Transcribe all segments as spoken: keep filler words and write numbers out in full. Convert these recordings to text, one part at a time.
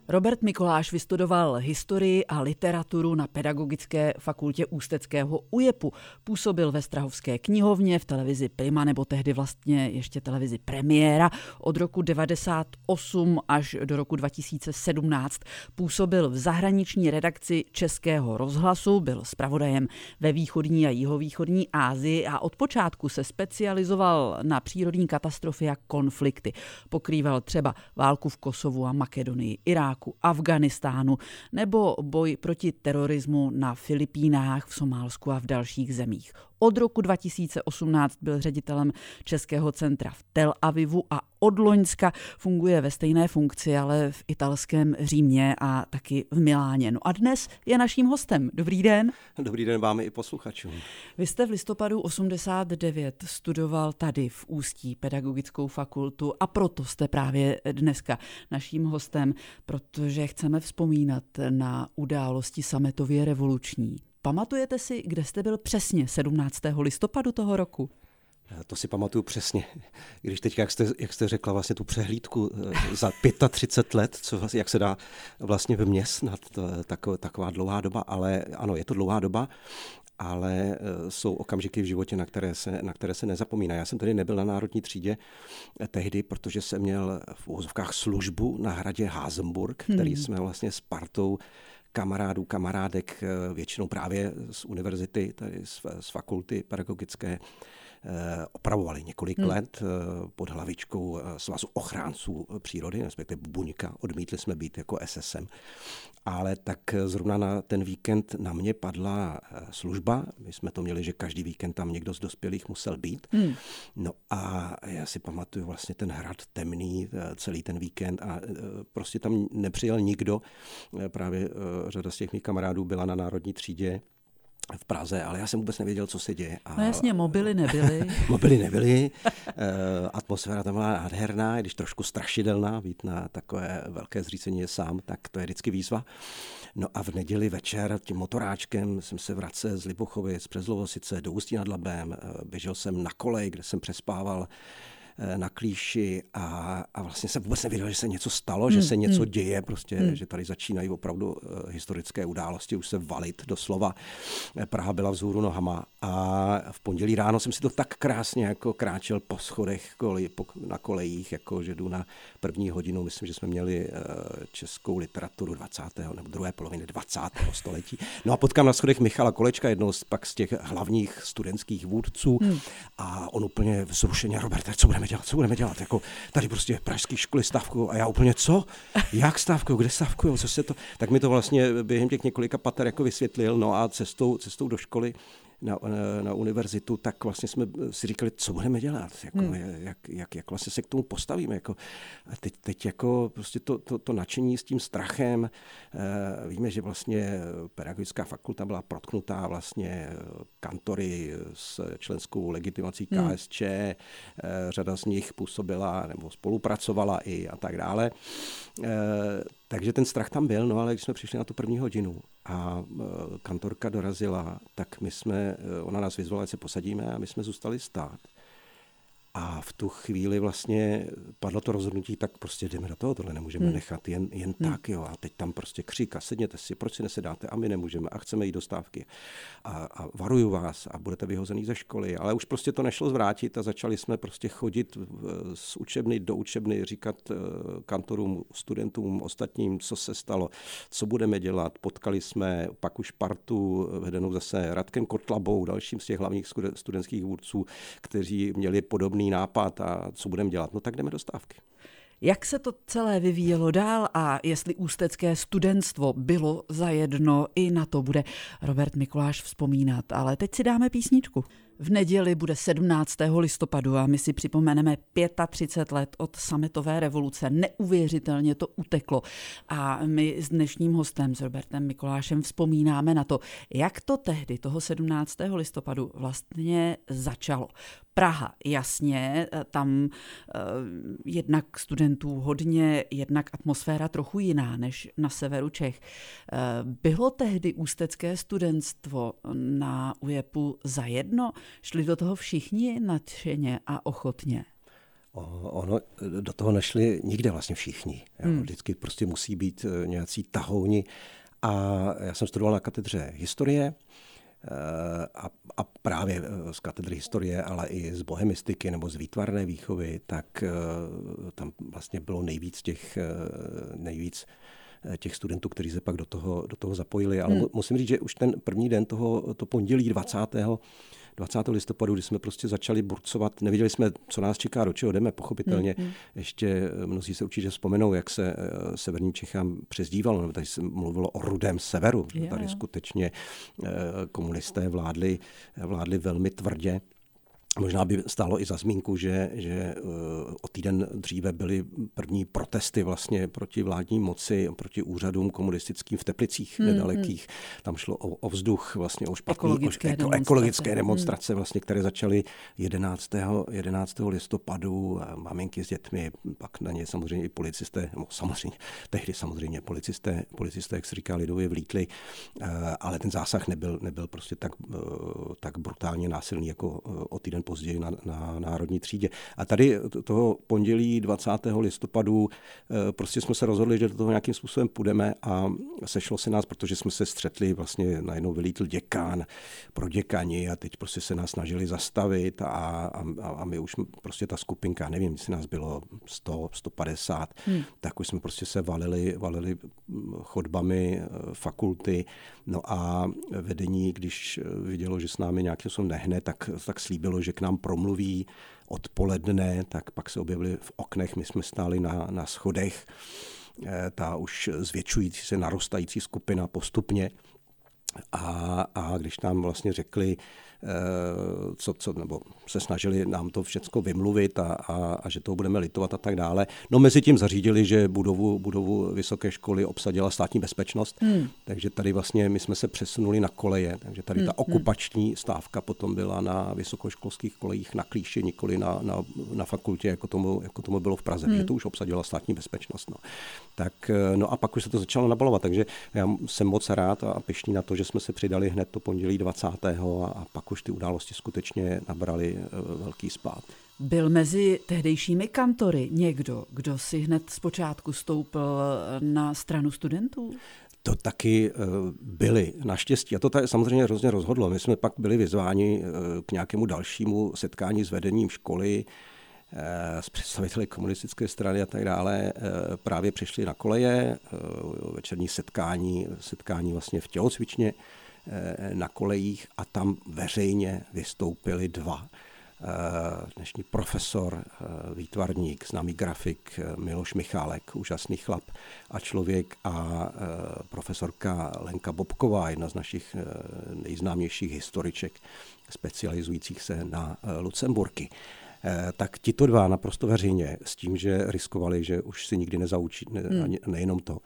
Robert Mikoláš vystudoval historii a literaturu na Pedagogické fakultě Ústeckého U J E P u. Působil ve Strahovské knihovně, v televizi Prima nebo tehdy vlastně ještě televizi Premiéra. Od roku devadesát osm až do roku dva tisíce sedmnáct působil v zahraniční redakci Českého rozhlasu, byl zpravodajem ve východní a jihovýchodní Asii a od počátku se specializoval na přírodní katastrofy a konflikty. Pokrýval třeba válku v Kosovu a Makedonii, Iráku, Afghánistánu nebo boj proti terorismu na Filipínách, v Somálsku a v dalších zemích. Od roku dva tisíce osmnáct byl ředitelem Českého centra v Tel Avivu a od loňska funguje ve stejné funkci, ale v italském Římě a taky v Miláně. No a dnes je naším hostem. Dobrý den. Dobrý den vám i posluchačům. Vy jste v listopadu osmdesát devět studoval tady v Ústí pedagogickou fakultu a proto jste právě dneska naším hostem, protože chceme vzpomínat na události sametově revoluční. Pamatujete si, kde jste byl přesně sedmnáctého listopadu toho roku? To si pamatuju přesně. Když teď, jak jste, jak jste řekla, vlastně tu přehlídku za třicet pět let, co, jak se dá vlastně vyměstnat, taková, taková dlouhá doba, ale ano, je to dlouhá doba, ale jsou okamžiky v životě, na které se, na které se nezapomíná. Já jsem tady nebyl na Národní třídě tehdy, protože jsem měl v uvozovkách službu na hradě Házenburg, který hmm. jsme vlastně s partou kamarádů, kamarádek, většinou právě z univerzity, tady z, z fakulty pedagogické, opravovali několik hmm. let pod hlavičkou Svazu ochránců přírody, respektive Buňka. Odmítli jsme být jako S S M. Ale tak zrovna na ten víkend na mě padla služba. My jsme to měli, že každý víkend tam někdo z dospělých musel být. Hmm. No a já si pamatuju vlastně ten hrad temný celý ten víkend a prostě tam nepřijel nikdo. Právě řada z těch mých kamarádů byla na Národní třídě v Praze, ale já jsem vůbec nevěděl, co se děje. A no jasně, mobily nebyly. mobily nebyly, atmosféra tam byla nádherná, když trošku strašidelná, být na takové velké zřícení je sám, tak to je vždycky výzva. No a v neděli večer tím motoráčkem jsem se vracel z Libuchovic přes Lovosice do Ústí nad Labem, běžel jsem na kolej, kde jsem přespával na Klíši a, a vlastně jsem vůbec nevěděl, že se něco stalo, hmm, že se něco hmm. děje, prostě, hmm. že tady začínají opravdu uh, historické události, už se valit doslova. Praha byla vzhůru nohama a v pondělí ráno jsem si to tak krásně jako kráčel po schodech kolej, po, na kolejích, jako že jdu na první hodinu, myslím, že jsme měli uh, českou literaturu dvacátého nebo druhé poloviny dvacátého století. No a potkám na schodech Michala Kolečka, jednoho z, pak z těch hlavních studentských vůdců hmm. a on úplně vzrušeně: Roberte, co budeme dělat, co budeme dělat, jako tady prostě pražské školy stávkují a já úplně co? Jak stávkují, kde stávkují, co se to, tak mi to vlastně během těch několika pater jako vysvětlil, no a cestou, cestou do školy na, na univerzitu, tak vlastně jsme si říkali, co budeme dělat, jako, hmm. jak, jak, jak vlastně se k tomu postavíme, jako a teď, teď jako prostě to, to, to nadšení s tím strachem, e, víme, že vlastně pedagogická fakulta byla protknutá vlastně kantory s členskou legitimací K S Č, hmm. e, řada z nich působila nebo spolupracovala i a tak dále. E, takže ten strach tam byl, no ale když jsme přišli na tu první hodinu a e, kantorka dorazila, tak my jsme, ona nás vyzvala, ať se posadíme a my jsme zůstali stát. A v tu chvíli vlastně padlo to rozhodnutí, tak prostě jdeme do toho, tohle nemůžeme hmm. nechat jen, jen hmm. tak, jo. A teď tam prostě křik a sedněte si, proč si nesedáte a my nemůžeme a chceme jít do stávky. A, a varuju vás a budete vyhozený ze školy. Ale už prostě to nešlo zvrátit a začali jsme prostě chodit z učebny do učebny, říkat kantorům, studentům, ostatním, co se stalo, co budeme dělat. Potkali jsme pak už partu vedenou zase Radkem Kotlabou, dalším z těch hlavních studentských vůdců, kteří měli podobný nápad a co budeme dělat, no tak jdeme do stávky. Jak se to celé vyvíjelo dál a jestli ústecké studentstvo bylo zajedno, i na to bude Robert Mikoláš vzpomínat, ale teď si dáme písničku. V neděli bude sedmnáctého listopadu a my si připomeneme třicet pět let od sametové revoluce. Neuvěřitelně to uteklo. A my s dnešním hostem, s Robertem Mikolášem, vzpomínáme na to, jak to tehdy, toho sedmnáctého listopadu, vlastně začalo. Praha, jasně, tam uh, jednak studentů hodně, jednak atmosféra trochu jiná než na severu Čech. Uh, bylo tehdy ústecké studentstvo na U J E P u zajedno? Šli do toho všichni nadšeně a ochotně? Ono do toho nešli nikde vlastně všichni. Hmm. Vždycky prostě musí být nějací tahouni. A já jsem studoval na katedře historie a, a právě z katedry historie, ale i z bohemistiky nebo z výtvarné výchovy, tak tam vlastně bylo nejvíc těch, nejvíc těch studentů, kteří se pak do toho, do toho zapojili. Ale hmm. musím říct, že už ten první den toho, to pondělí dvacátého listopadu, kdy jsme prostě začali burcovat, nevěděli jsme, co nás čeká, do čeho jdeme, pochopitelně. Hmm. Ještě mnozí se určitě vzpomenou, jak se severním Čechám přezdívalo, nebo tady se mluvilo o rudém severu. Yeah. Tady skutečně komunisté vládli, vládli velmi tvrdě. Možná by stálo i za zmínku, že, že o týden dříve byly první protesty vlastně proti vládní moci, proti úřadům komunistickým v Teplicích hmm, nedalekých. Hmm. Tam šlo o, o vzduch, vlastně o špatný, ekologické, o, demonstrace. ekologické demonstrace, hmm. vlastně, které začaly jedenáctého listopadu. A maminky s dětmi, pak na ně samozřejmě i policisté, no samozřejmě, tehdy samozřejmě policisté, policisté, jak se říká lidově, vlítli, ale ten zásah nebyl, nebyl prostě tak, tak brutálně násilný jako o týden později na, na Národní třídě. A tady toho pondělí dvacátého listopadu prostě jsme se rozhodli, že do toho nějakým způsobem půjdeme a sešlo se nás, protože jsme se střetli, vlastně najednou vylítl děkán pro děkani a teď prostě se nás snažili zastavit a, a, a my už prostě ta skupinka, nevím, jestli nás bylo sto, sto padesát, hmm. tak už jsme prostě se valili, valili chodbami fakulty. No a vedení, když vidělo, že s námi nějakým způsobem nehne, tak, tak slíbilo, že k nám promluví odpoledne, tak pak se objevili v oknech, my jsme stáli na, na schodech, ta už zvětšující se, narůstající skupina postupně a, a když nám vlastně řekli, co, co, nebo se snažili nám to všecko vymluvit a, a, a že toho budeme litovat a tak dále. No mezi tím zařídili, že budovu, budovu vysoké školy obsadila státní bezpečnost, hmm. takže tady vlastně my jsme se přesunuli na koleje, takže tady ta hmm. okupační stávka potom byla na vysokoškolských kolejích na Klíši, nikoli na, na, na fakultě, jako tomu, jako tomu bylo v Praze, hmm. že to už obsadila státní bezpečnost. No. Tak, no a pak už se to začalo nabalovat, takže já jsem moc rád a pyšný na to, že jsme se přidali hned to pondělí dvacátého a, a pak už ty události skutečně nabrali velký spád. Byl mezi tehdejšími kantory někdo, kdo si hned zpočátku stoupil na stranu studentů? To taky byli, naštěstí. A to tady samozřejmě hrozně rozhodlo. My jsme pak byli vyzváni k nějakému dalšímu setkání s vedením školy, s představiteli komunistické strany a tak dále. Právě přišli na koleje, večerní setkání, setkání vlastně v tělocvičně na kolejích a tam veřejně vystoupili dva. Dnešní profesor, výtvarník, známý grafik Miloš Michálek, úžasný chlap a člověk, a profesorka Lenka Bobková, jedna z našich nejznámějších historiček, specializujících se na Lucemburky. Tak tito dva naprosto veřejně s tím, že riskovali, že už si nikdy nezaučí, ne, hmm. nejenom to,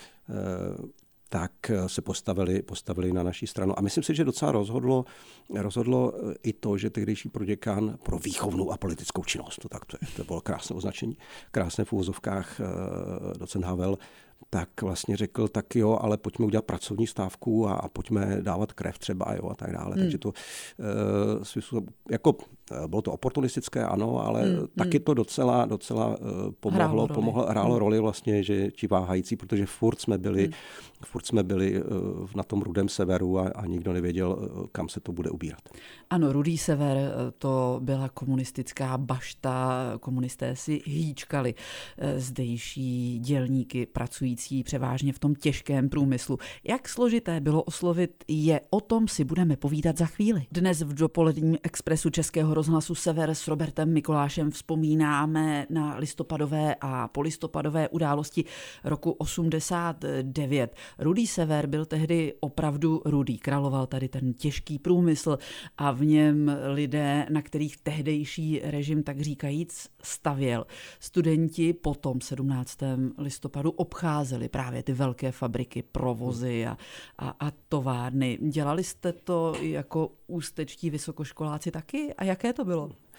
tak se postavili, postavili na naší stranu. A myslím si, že docela rozhodlo, rozhodlo i to, že tehdejší proděkán pro výchovnou a politickou činnost, tak to, je, to bylo krásné označení, krásné v uvozovkách docent Havel, tak vlastně řekl, tak jo, ale pojďme udělat pracovní stávku a, a pojďme dávat krev třeba, jo, a tak dále. Hmm. Takže to uh, jako bylo to oportunistické, ano, ale hmm. taky to docela, docela uh, pomohlo, pomohlo, hrálo roli vlastně, že ti váhající, protože furt jsme byli, hmm. furt jsme byli uh, na tom rudém severu a, a nikdo nevěděl, uh, kam se to bude ubírat. Ano, rudý sever, to byla komunistická bašta, komunisté si hýčkali zdejší dělníky pracující převážně v tom těžkém průmyslu. Jak složité bylo oslovit je, o tom si budeme povídat za chvíli. Dnes v dopoledním expresu Českého rozhlasu Sever s Robertem Mikolášem vzpomínáme na listopadové a polistopadové události roku osmdesát devět. Rudý sever byl tehdy opravdu rudý. Královal tady ten těžký průmysl a v něm lidé, na kterých tehdejší režim tak říkajíc stavěl. Studenti potom sedmnáctého listopadu obcházeli právě ty velké fabriky, provozy a, a, a továrny. Dělali jste to jako ústečtí vysokoškoláci taky? A jaké to bylo?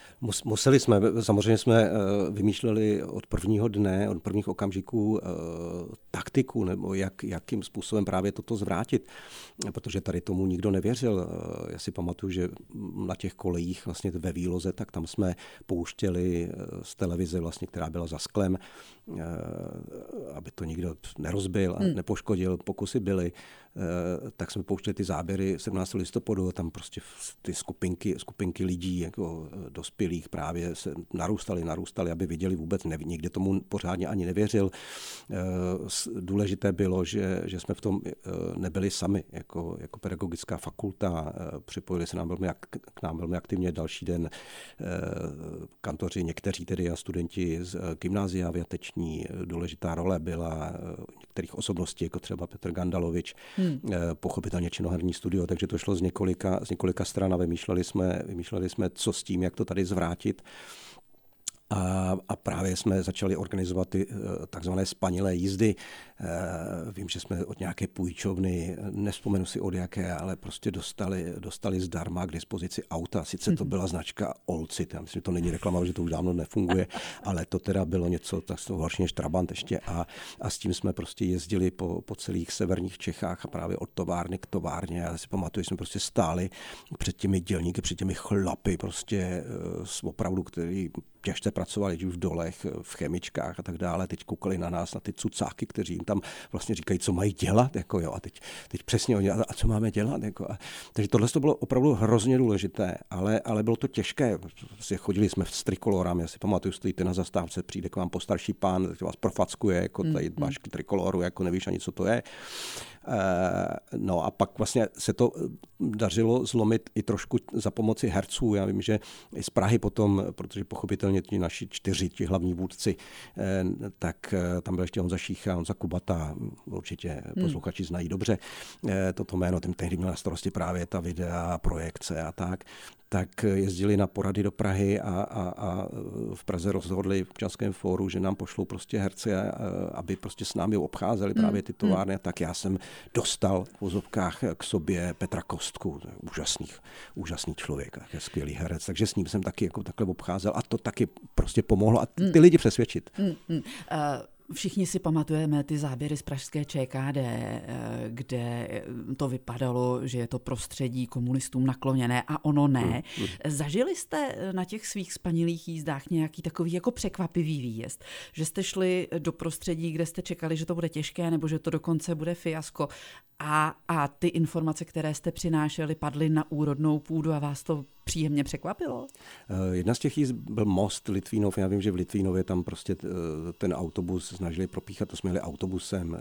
Museli jsme, samozřejmě jsme vymýšleli od prvního dne, od prvních okamžiků taktiku, nebo jak, jakým způsobem právě toto zvrátit, protože tady tomu nikdo nevěřil. Já si pamatuju, že na těch kolejích vlastně ve výloze, tak tam jsme pouštěli z televize, vlastně, která byla za sklem, aby to nikdo nerozbil a nepoškodil, pokusy byly, tak jsme pouštěli ty záběry sedmnáctého listopadu, tam prostě ty skupinky, skupinky lidí, jako dospělých právě se narůstali, narůstali, aby viděli vůbec, ne, nikdy tomu pořádně ani nevěřil. Důležité bylo, že, že jsme v tom nebyli sami, jako, jako pedagogická fakulta, připojili se nám velmi, k nám velmi aktivně další den kantoři, někteří tedy a studenti z gymnázia aviateční. Důležitá role byla některých osobností, jako třeba Petr Gandalovič, hmm. pochopitelně činoherní studio, takže to šlo z několika, z několika stran a vymýšleli jsme, vymýšleli jsme, co s tím, jak to tady zvrátit. A, a právě jsme začali organizovat ty takzvané spanilé jízdy. Vím, že jsme od nějaké půjčovny, nevzpomenu si od jaké, ale prostě dostali, dostali zdarma k dispozici auta. Sice to byla značka Olcit, já myslím, že to není reklama, že to už dávno nefunguje, ale to teda bylo něco tak horší než Trabant ještě a, a s tím jsme prostě jezdili po, po celých severních Čechách a právě od továrny k továrně. Já si pamatuju, že jsme prostě stáli před těmi dělníky, před těmi chlapy, prostě z opravdu, který těžce pracovali už v dolech, v chemičkách a tak dále. Teď koukali na nás, na ty cucáky, kteří jim tam vlastně říkají, co mají dělat. Jako jo, a teď, teď přesně oni, a co máme dělat. Jako. A, takže tohle to bylo opravdu hrozně důležité, ale, ale bylo to těžké. Vlastně chodili jsme s trikolorami, já si pamatuju, stojíte na zastávce, přijde k vám postarší pán, který vás profackuje, jako tady máš trikoloru, jako nevíš ani, co to je. No a pak vlastně se to dařilo zlomit i trošku za pomoci herců. Já vím, že i z Prahy potom, protože pochopitelně ti naši čtyři, ti hlavní vůdci, tak tam byl ještě Honza Šícha, Honza Kubata, určitě posluchači znají dobře toto jméno, ten tehdy měl na starosti právě ta videa, projekce a tak. Tak jezdili na porady do Prahy a, a, a v Praze rozhodli v Občanském fóru, že nám pošlou prostě herce, aby prostě s námi obcházeli právě ty továrny. Tak já jsem dostal v vozovkách k sobě Petra Kostku, úžasný, úžasný člověk, skvělý herec, takže s ním jsem taky jako takhle obcházel a to taky prostě pomohlo a ty mm. lidi přesvědčit. Mm, mm. Uh... Všichni si pamatujeme ty záběry z pražské ČKD, kde to vypadalo, že je to prostředí komunistům nakloněné a ono ne. Zažili jste na těch svých spanilých jízdách nějaký takový jako překvapivý výjezd? Že jste šli do prostředí, kde jste čekali, že to bude těžké nebo že to dokonce bude fiasko a, a ty informace, které jste přinášeli, padly na úrodnou půdu a vás to příjemně překvapilo? Jedna z těch jízd byl most Litvínov. Já vím, že v Litvínově tam prostě ten autobus snažili propíchat, to jsme jeli autobusem,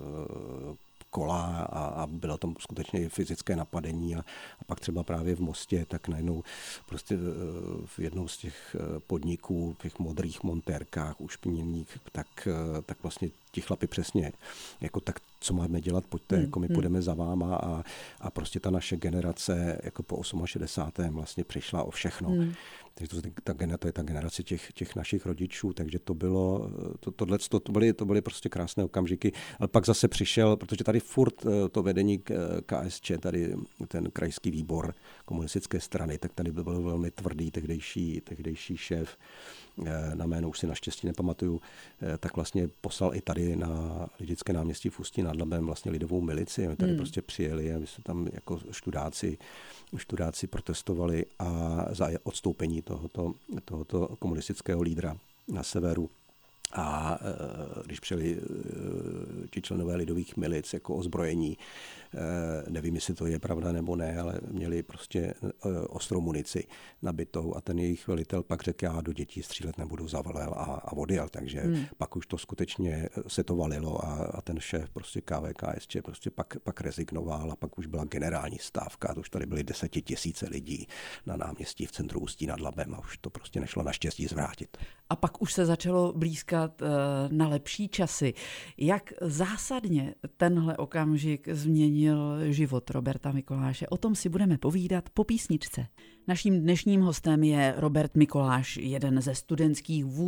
kola a, a bylo tam skutečně fyzické napadení a, a pak třeba právě v Mostě, tak najednou prostě v jednou z těch podniků, v těch modrých montérkách, ušpiněných, tak, tak vlastně ti chlapi přesně, jako tak, co máme dělat, pojďte, hmm, jako my hmm. půjdeme za váma a, a prostě ta naše generace jako po šedesátém osmém vlastně přišla o všechno. Hmm. Takže to, ta, to je ta generace těch, těch našich rodičů, takže to bylo, to, tohle, to, to, byly, to byly prostě krásné okamžiky. Ale pak zase přišel, protože tady furt to vedení K S Č, tady ten krajský výbor komunistické strany, tak tady byl velmi tvrdý tehdejší, tehdejší šéf, na jméno už si naštěstí nepamatuju, tak vlastně poslal i tady na Lidické náměstí v Ústí nad Labem vlastně lidovou milici. My tady hmm. prostě přijeli a my jsme tam jako študáci, študáci protestovali a za odstoupení tohoto, tohoto komunistického lídra na severu. A když přijeli ti členové lidových milic jako ozbrojení, nevím, jestli to je pravda nebo ne, ale měli prostě ostrou munici nabitou a ten jejich velitel pak řekl, já do dětí střílet nebudu, zavalil a, a odjel, takže hmm. pak už to skutečně se to valilo a, a ten šéf prostě K V K S Č prostě pak, pak rezignoval a pak už byla generální stávka, to už tady byly desetitisíce lidí na náměstí v centru Ústí nad Labem a už to prostě nešlo naštěstí zvrátit. A pak už se začalo blízkat na lepší časy. Jak zásadně tenhle okamžik změnil život Roberta Mikoláše? O tom si budeme povídat po písničce. Naším dnešním hostem je Robert Mikoláš, jeden ze studentských vůdců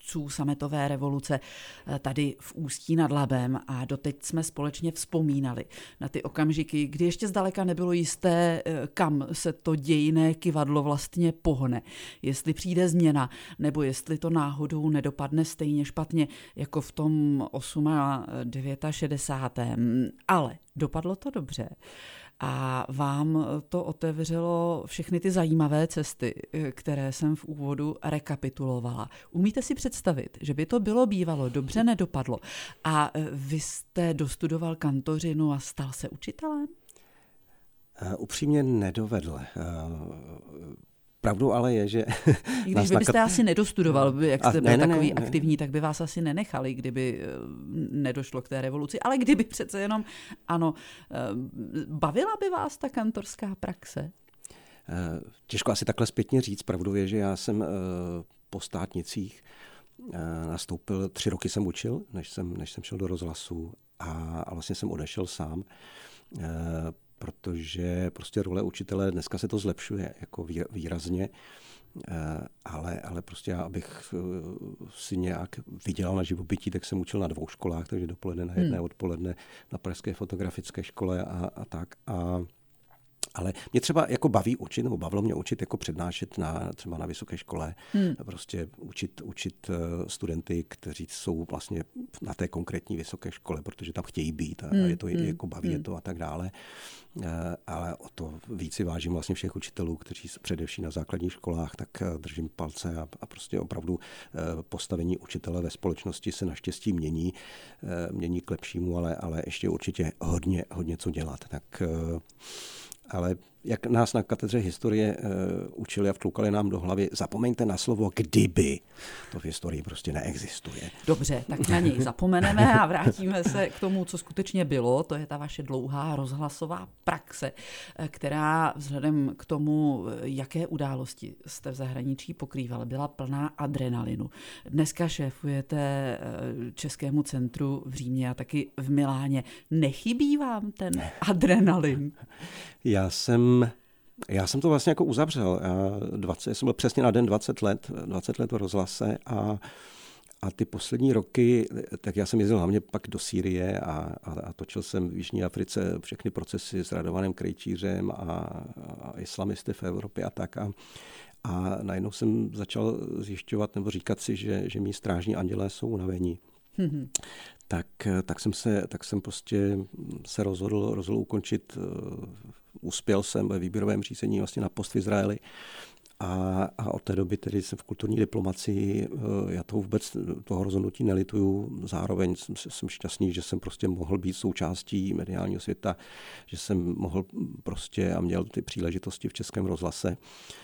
vůdců sametové revoluce tady v Ústí nad Labem a doteď jsme společně vzpomínali na ty okamžiky, kdy ještě zdaleka nebylo jisté, kam se to dějinné kyvadlo vlastně pohne. Jestli přijde změna, nebo jestli to náhodou nedopadne stejně špatně jako v tom šedesátém devátém. Ale dopadlo to dobře. A vám to otevřelo všechny ty zajímavé cesty, které jsem v úvodu rekapitulovala. Umíte si představit, že by to bylo bývalo, dobře nedopadlo a vy jste dostudoval kantořinu a stal se učitelem? Uh, upřímně nedovedl. Uh, Pravdou ale je, že... I když by byste nakat... asi nedostudoval, jak jste a, byl ne, ne, takový ne, aktivní, ne. tak by vás asi nenechali, kdyby nedošlo k té revoluci. Ale kdyby přece jenom, ano, bavila by vás ta kantorská praxe? Těžko asi takhle zpětně říct. Pravdou je, že já jsem po státnicích nastoupil, tři roky jsem učil, než jsem, než jsem šel do rozhlasu a, a vlastně jsem odešel sám. Protože prostě role učitele, dneska se to zlepšuje jako výrazně, ale, ale prostě já, abych si nějak vydělal na živobytí, tak jsem učil na dvou školách, takže dopoledne na jedné, hmm. odpoledne na Pražské fotografické škole a, a tak. A, ale mě třeba jako baví učit, nebo bavilo mě učit jako přednášet na, třeba na vysoké škole, hmm. prostě učit, učit studenty, kteří jsou vlastně na té konkrétní vysoké škole, protože tam chtějí být a hmm. je to jako baví hmm. je to a tak dále. Ale o to víc si vážím vlastně všech učitelů, kteří jsou především na základních školách, tak držím palce a, a prostě opravdu postavení učitele ve společnosti se naštěstí mění, mění k lepšímu, ale, ale ještě určitě hodně, hodně co dělat. Tak ale jak nás na katedře historie uh, učili a vtlukali nám do hlavy, zapomeňte na slovo kdyby. To v historii prostě neexistuje. Dobře, tak na něj zapomeneme a vrátíme se k tomu, co skutečně bylo. To je ta vaše dlouhá rozhlasová praxe, která vzhledem k tomu, jaké události jste v zahraničí pokrýval, byla plná adrenalinu. Dneska šéfujete Českému centru v Římě a taky v Miláně. Nechybí vám ten adrenalin? Já jsem, já jsem to vlastně jako uzavřel. Já, dvacet, jsem byl přesně na den dvacet let, dvacet let v rozhlase a, a ty poslední roky, tak já jsem jezdil hlavně pak do Sýrie a, a, a točil jsem v Jižní Africe všechny procesy s Radovanem Krejčířem a, a islamisty v Evropě a tak. A, a najednou jsem začal zjišťovat nebo říkat si, že, že mí strážní andělé jsou unavení. Mm-hmm. Tak, tak, jsem se, tak jsem prostě se rozhodl, rozhodl ukončit, uh, uspěl jsem ve výběrovém řízení vlastně na post v Izraeli a, a od té doby tedy jsem v kulturní diplomacii, uh, já to vůbec toho rozhodnutí nelituju, zároveň jsem, jsem šťastný, že jsem prostě mohl být součástí mediálního světa, že jsem mohl prostě a měl ty příležitosti v Českém rozhlase.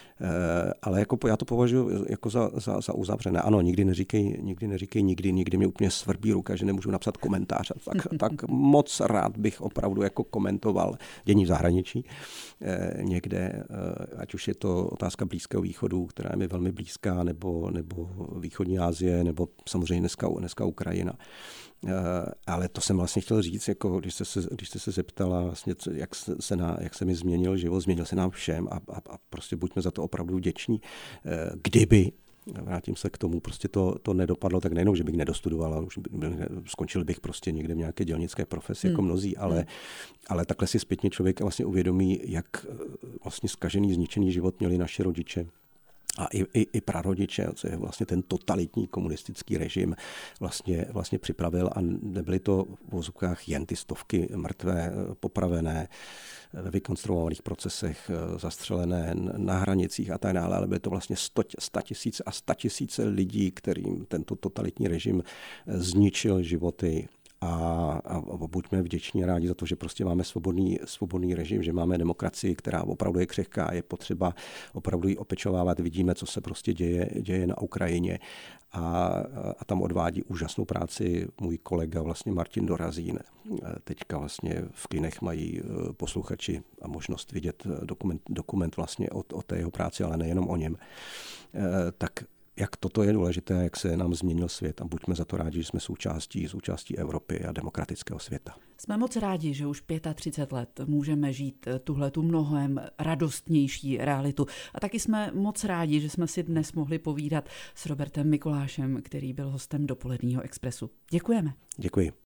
Ale jako, já to považuji jako za, za, za uzavřené. Ano, nikdy neříkej, nikdy neříkej nikdy, nikdy mě úplně svrbí ruka, že nemůžu napsat komentář. Tak, tak moc rád bych opravdu jako komentoval dění v zahraničí eh, někde, eh, ať už je to otázka Blízkého východu, která je mi velmi blízká, nebo, nebo východní Asie, nebo samozřejmě dneska, dneska Ukrajina. Uh, ale to jsem vlastně chtěl říct, jako když jste se, když jste se zeptala, vlastně, jak, se na, jak se mi změnil život, změnil se nám všem a, a, a prostě buďme za to opravdu vděční. Uh, kdyby, vrátím se k tomu, prostě to, to nedopadlo, tak nejenom, že bych nedostudoval, ale už byl, skončil bych prostě někde v nějaké dělnické profesi, hmm. jako mnozí, ale, hmm. ale takhle si zpětně člověk vlastně uvědomí, jak vlastně zkažený, zničený život měli naši rodiče. A i, i, i prarodiče, co je vlastně ten totalitní komunistický režim vlastně, vlastně připravil a nebyly to v vozovkách jen ty stovky mrtvé, popravené, ve vykonstruovaných procesech, zastřelené na hranicích a tak dále, ale byly to vlastně sta tisíce a sta tisíce lidí, kterým tento totalitní režim zničil životy. A, a, a buďme vděční a rádi za to, že prostě máme svobodný, svobodný režim, že máme demokracii, která opravdu je křehká, je potřeba opravdu ji opečovávat. Vidíme, co se prostě děje, děje na Ukrajině a, a tam odvádí úžasnou práci můj kolega vlastně Martin Dorazín. Teďka vlastně v kinech mají posluchači a možnost vidět dokument, dokument vlastně o, o té jeho práci, ale nejenom o něm. Tak jak toto je důležité, jak se nám změnil svět a buďme za to rádi, že jsme součástí, součástí Evropy a demokratického světa. Jsme moc rádi, že už třicet pět let můžeme žít tuhletu mnohem radostnější realitu. A taky jsme moc rádi, že jsme si dnes mohli povídat s Robertem Mikolášem, který byl hostem Dopoledního expresu. Děkujeme. Děkuji.